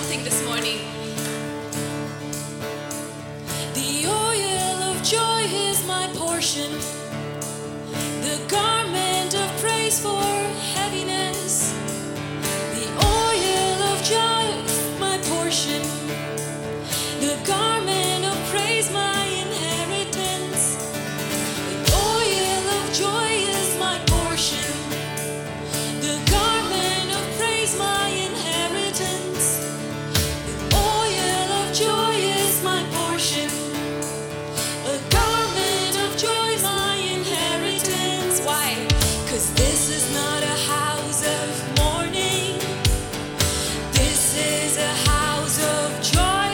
sing this morning. The oil of joy is my portion, the garment of praise for heaviness. The oil of joy is my portion, the garment of praise my inheritance. The oil of joy is my portion, the garment of praise my inheritance. The oil of joy is my portion, a garment of joy my inheritance. Why? 'Cause this is not a house of mourning, this is a house of joy.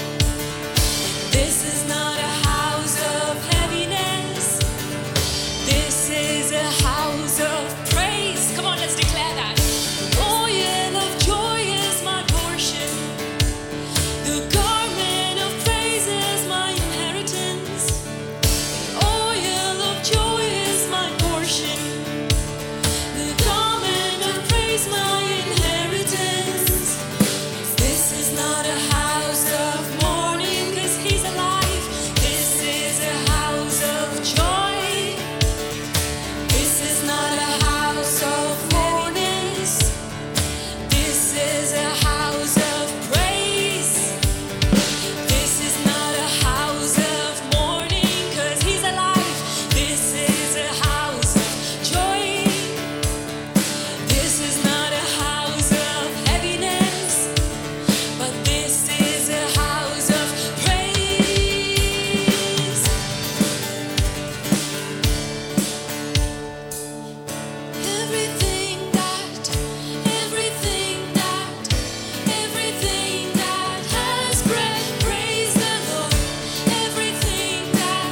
This is not a house of heaviness, this is a house of praise. Come on, let's declare that. The oil of joy is my portion, the garment of praise is my inheritance. The oil of joy is my portion, the garment of praise my inheritance. This is not a house of mourning, 'cause he's alive. This is a house of joy. This is not a house of mourning. This is a house of praise. This is not a house of mourning, 'cause he's alive. This is a house of joy. This is not a house of heaviness, but this is a house of praise. Everything that has breath, praise the Lord. Everything that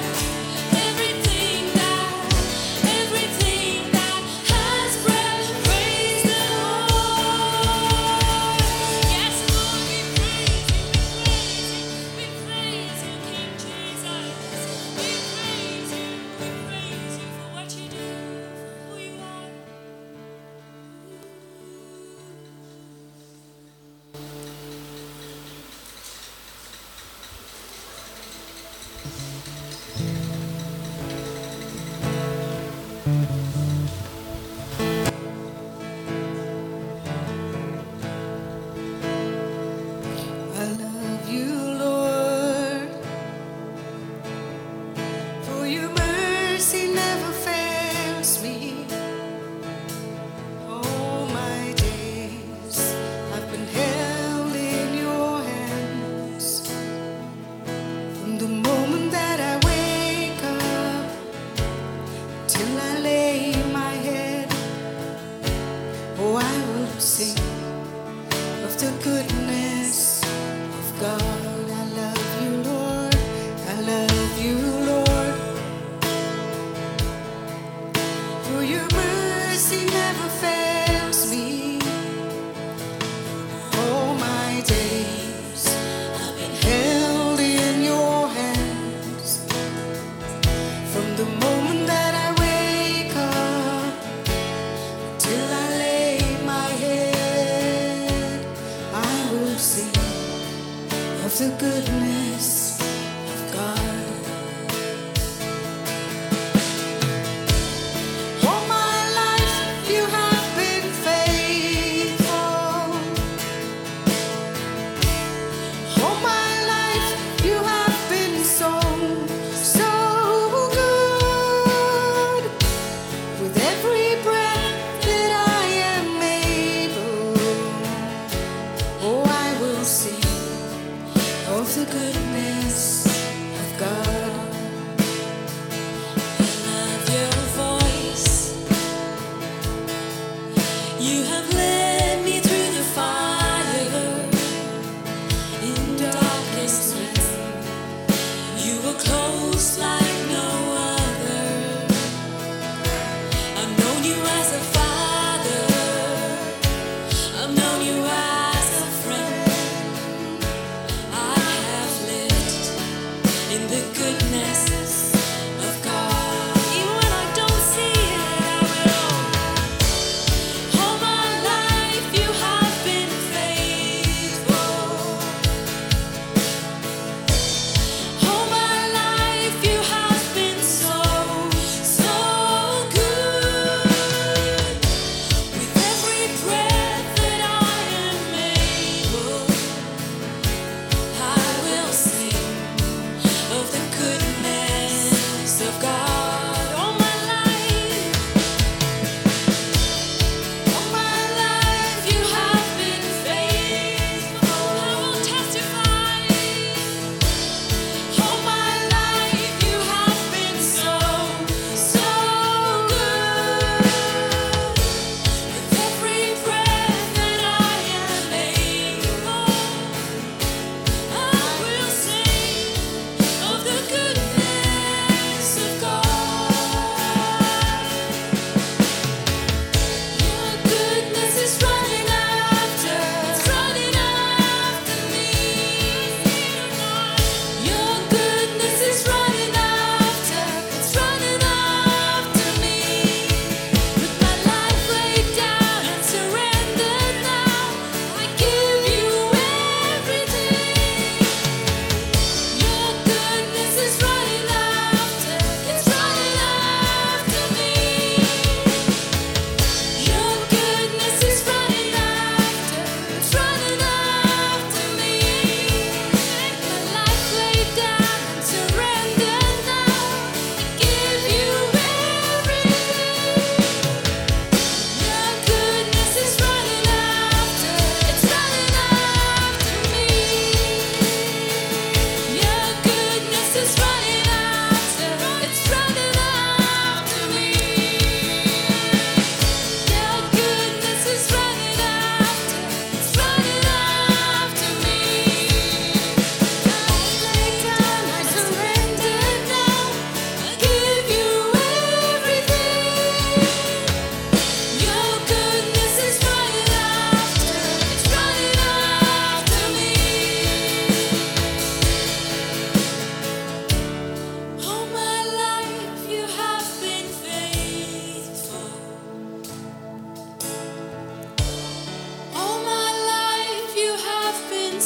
has breath, praise the Lord. Yes, Lord, we praise you, we praise you, King Jesus. We praise you for what you do, for who you are. I love you, Lord, for your mercy never fails me. All my days I've been held in your hands. From the moment that I wake up till I lay my head, oh, I will sing of the goodness of God. I love you, Lord. I love you, Lord. For your mercy never fails me. All my days I've been held in your hands. From the moment that I wake up till I lay my head, I will sing of the goodness of God. All my life you have been faithful. All my life you have been so good. With every breath that I am able, oh, I will sing of the goodness of God. I love your voice. You have led me through the fire in darkest night. You were close like no other. I've known you as a father, I've known you as a friend. I have lived in the goodness of God. Even when I don't see it, I will. All my life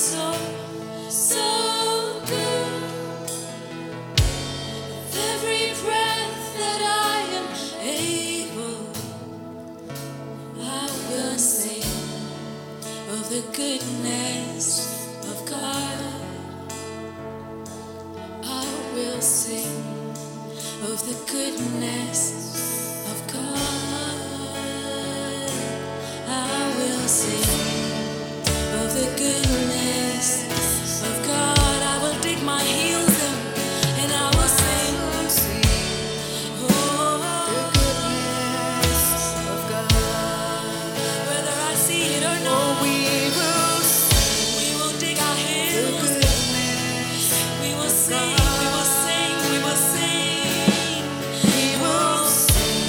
so, so good. With every breath that I am able, I will sing of the goodness of God. I will sing of the goodness of God. I will sing of the goodness of God. I will dig my heels in and I will sing. Oh, whether I see it or not, we will dig our heels in. We will sing, we will sing, we will sing. We will sing.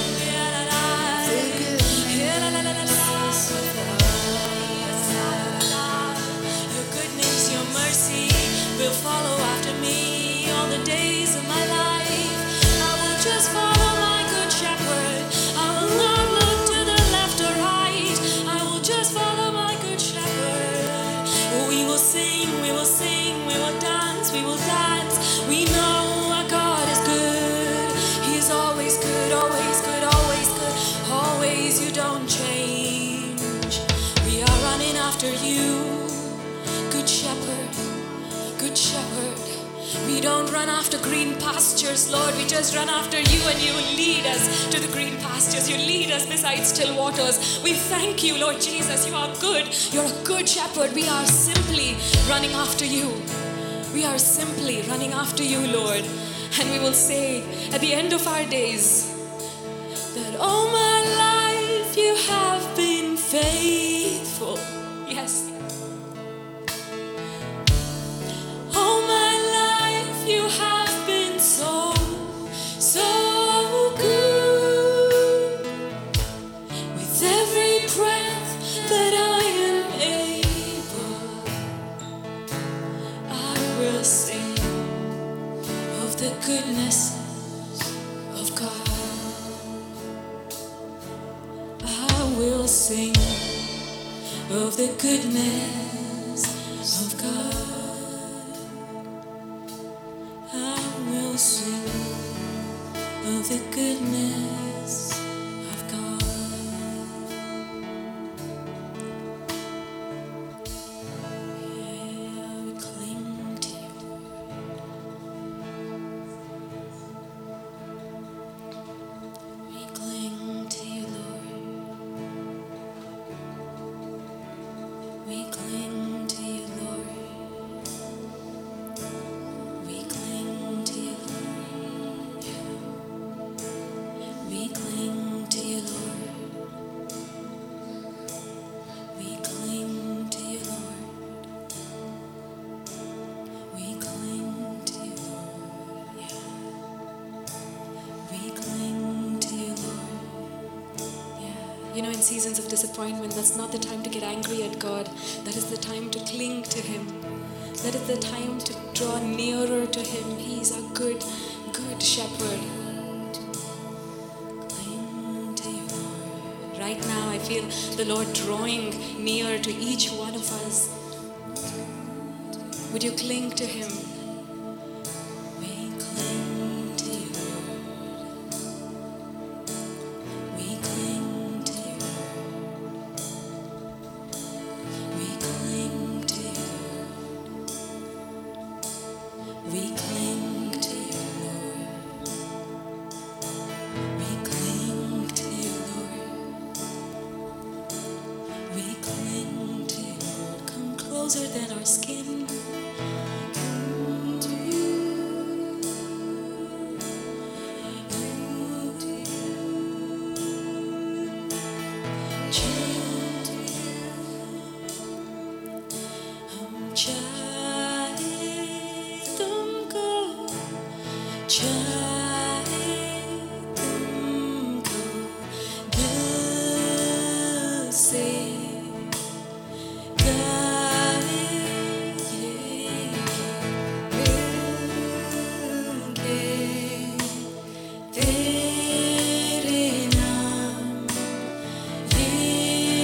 Your goodness, your mercy will follow after me all the days of my life. I will just follow my good shepherd. I will not look to the left or right. I will just follow my good shepherd. We will sing, we will sing, we will dance, we will dance. We know our God is good. He is always good, always good, always good. Always, you don't change. We are running after you, good shepherd, good shepherd. We don't run after green pastures, Lord. We just run after you, and you lead us to the green pastures. You lead us beside still waters. We thank you, Lord Jesus. You are good. You're a good shepherd. We are simply running after you. We are simply running after you, Lord. And we will say at the end of our days that all my life you have been faithful. Yes. All my life you have been so, so good. With every breath that I am able, I will sing of the goodness of God. I will sing of the goodness of God. I will sing of the goodness of God. Yeah, we cling to you. We cling to you, Lord. We cling to you, Lord. We cling to you, Lord. We cling to you, Lord. We cling to you, Lord. We cling to you, Lord. Yeah. We cling to you, Lord. Yeah. You know, in seasons of disappointment, that's not the time to get angry at God. That is the time to cling to Him. That is the time to draw nearer to Him. He's a good, good shepherd. Cling to you, Lord. Right now, I feel the Lord drawing near to each one of us. Would you cling to Him? We cling to you, Lord. We cling to you, Lord. We cling to you, Lord. We cling to you, Lord. We cling to you, Lord. We cling to you, Lord. Come closer than our skin. To you. हम चाहे तुमको, चाहे तुमको दिल से तेरे नाम ये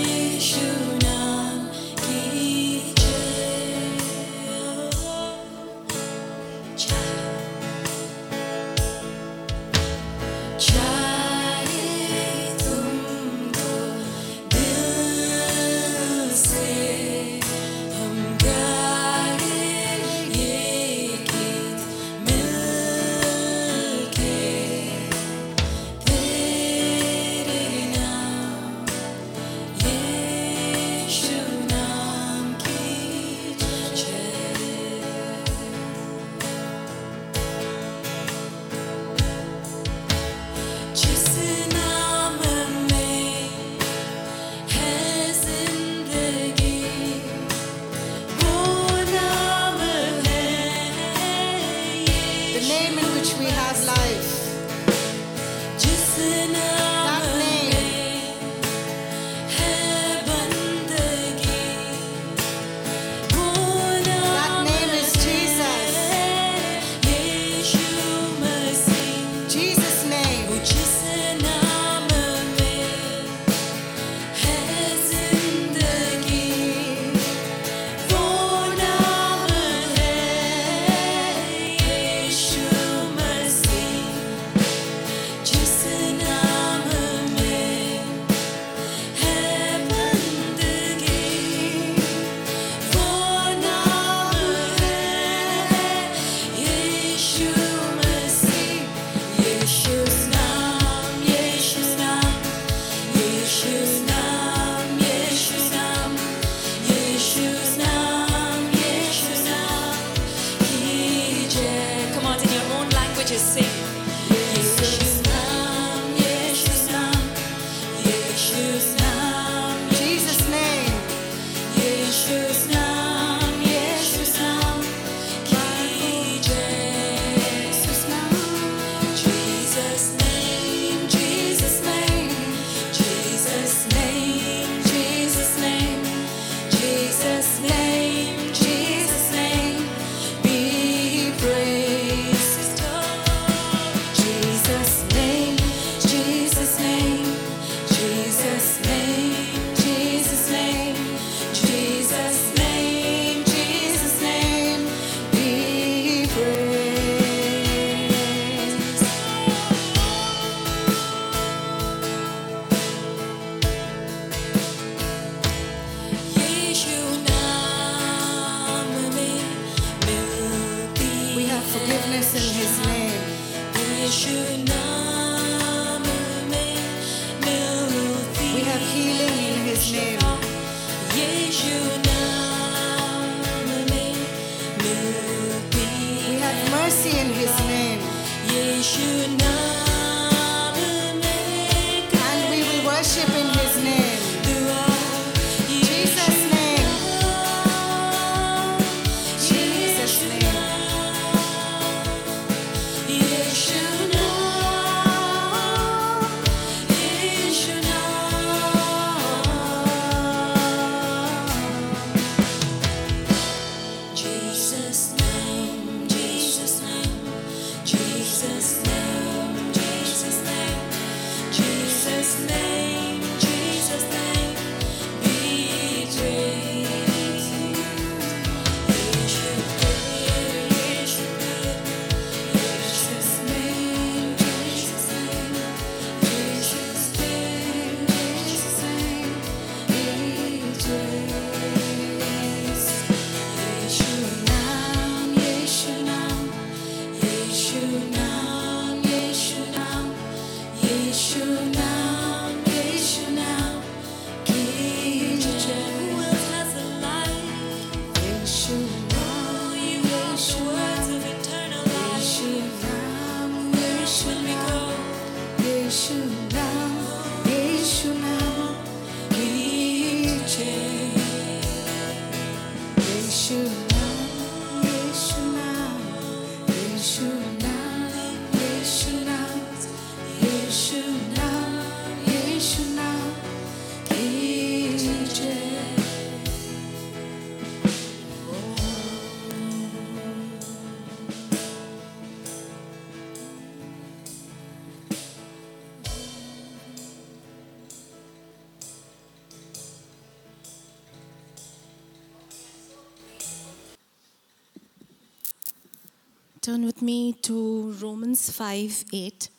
Turn with me to Romans 5:8.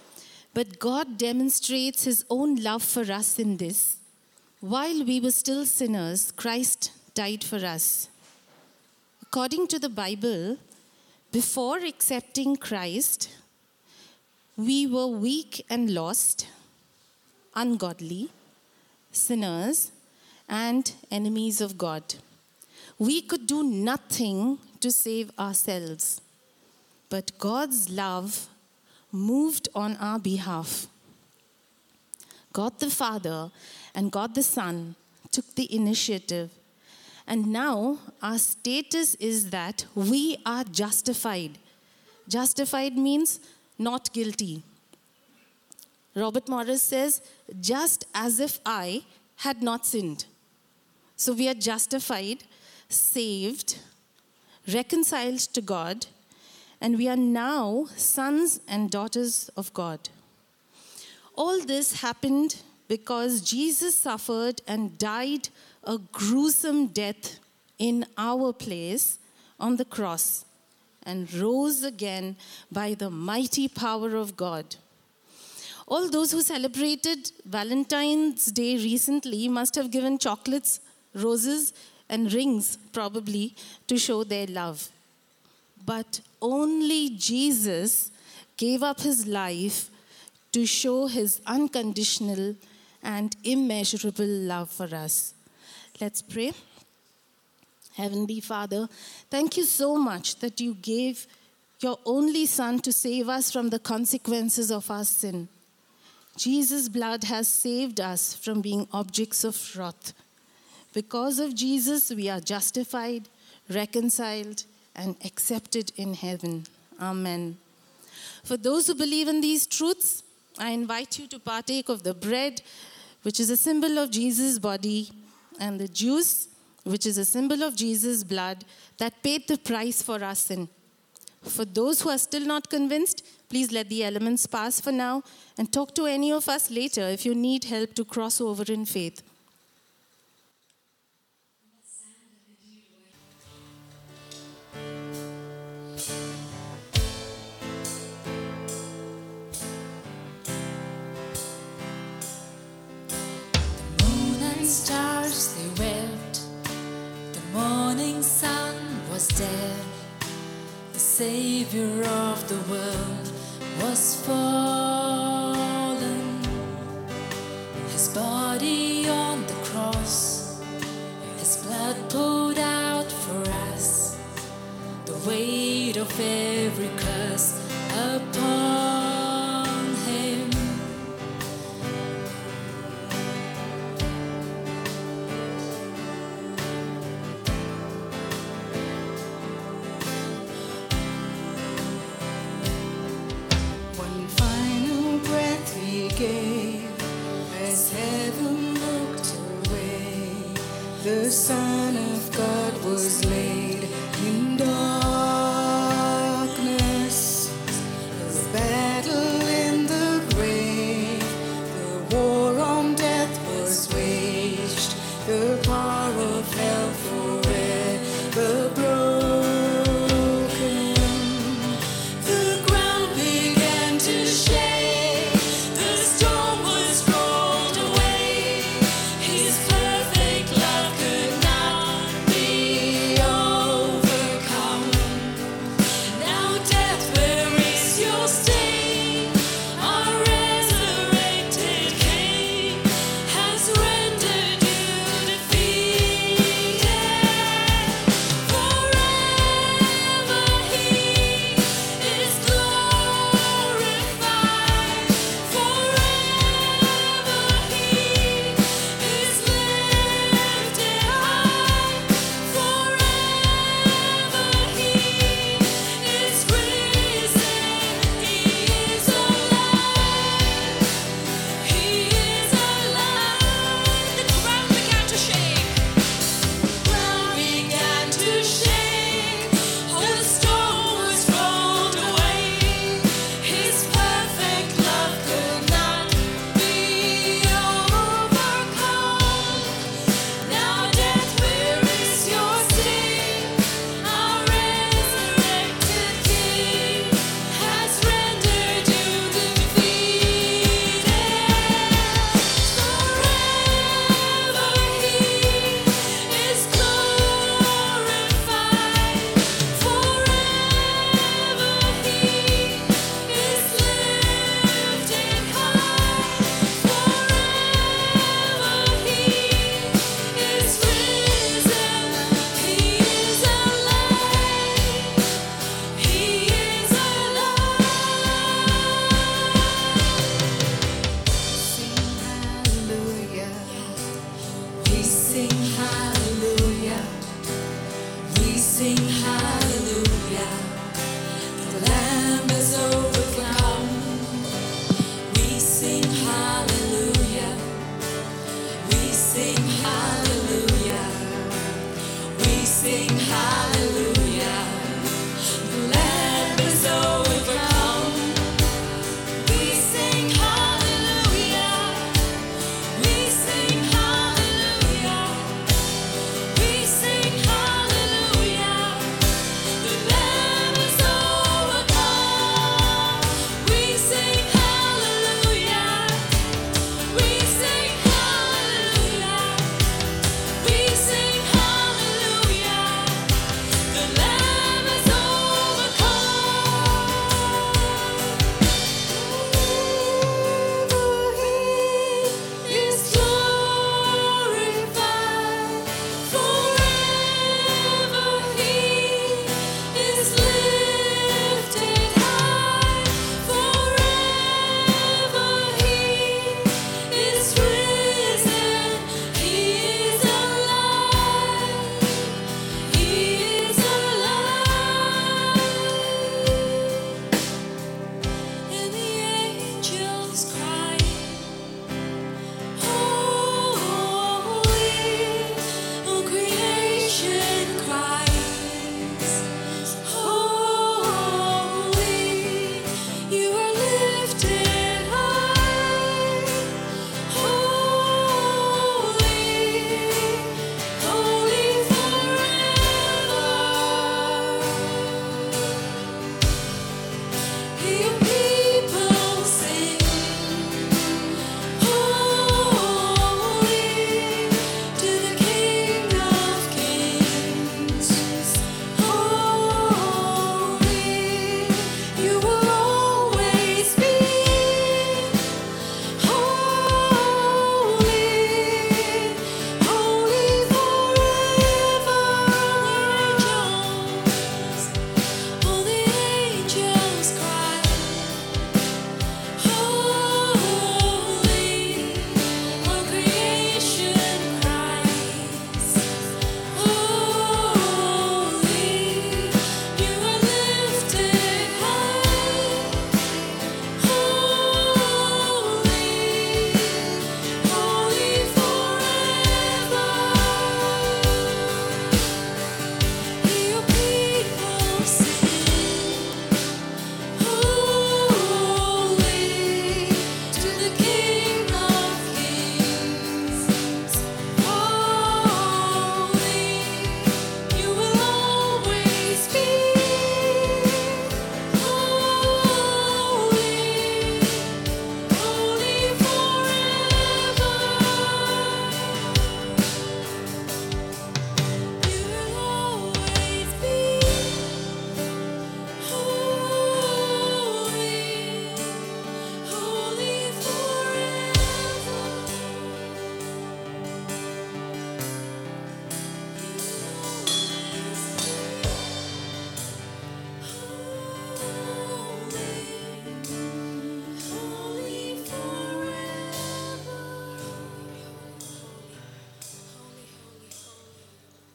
But God demonstrates his own love for us in this: while we were still sinners, Christ died for us. According to the Bible, before accepting Christ, we were weak and lost, ungodly, sinners, and enemies of God. We could do nothing to save ourselves. But God's love moved on our behalf. God the Father and God the Son took the initiative. And now our status is that we are justified. Justified means not guilty. Robert Morris says, just as if I had not sinned. So we are justified, saved, reconciled to God, and we are now sons and daughters of God. All this happened because Jesus suffered and died a gruesome death in our place on the cross and rose again by the mighty power of God. All those who celebrated Valentine's Day recently must have given chocolates, roses, and rings probably to show their love. But only Jesus gave up his life to show his unconditional and immeasurable love for us. Let's pray. Heavenly Father, thank you so much that you gave your only Son to save us from the consequences of our sin. Jesus' blood has saved us from being objects of wrath. Because of Jesus, we are justified, reconciled, and accepted in heaven. Amen. For those who believe in these truths, I invite you to partake of the bread, which is a symbol of Jesus' body, and the juice, which is a symbol of Jesus' blood that paid the price for our sin. For those who are still not convinced, please let the elements pass for now and talk to any of us later if you need help to cross over in faith. The moon and stars, they wept. The morning sun was dead. The Savior of the world was fallen. His body on the cross, His blood poured out for us. The weight of every curse upon Him. One final breath He gave as heaven looked away. The Son of God was laid in darkness. The battle in the grave, the war on death was waged. The power of hell forever broken. The ground began to shake. The storm was rolled away. His perfect love could not be overcome. Now death, where is your sting? Our resurrected King has rendered you defeated. Forever He is glorified. Forever He is lifted high. Forever He is risen. He is alive. He is alive. The ground began to shake. Ground began to shake. Oh, the storm was rolled away. His perfect love could not be overcome. Now death, where is your sting? Our resurrected King has rendered you defeated. Forever He is glorified. Forever He is lifted high. Forever He is risen. He is alive. He is alive. We sing hallelujah. We sing hallelujah. The Lamb is overcome. We sing hallelujah. We sing hallelujah. We sing hallelujah. The Lamb is overcome. We sing hallelujah. We sing hallelujah.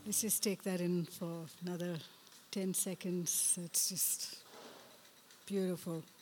Let's just take that in for another 10 seconds. It's just beautiful.